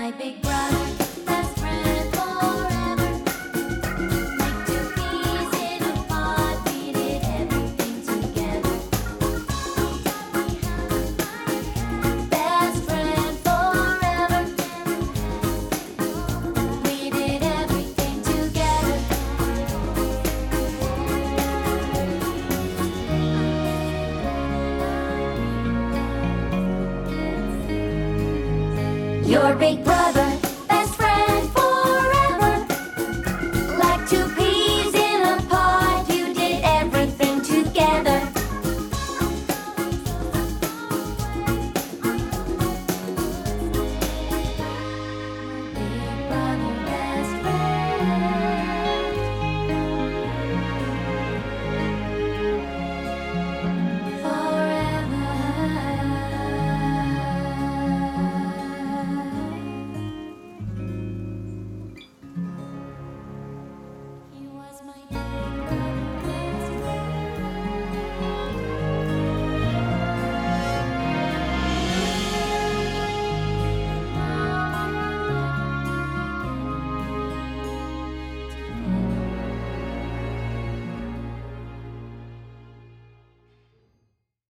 my big brother, best friend forever. Like two peas in a pod, we did everything together. Best friend forever. We did everything together. Your big brother.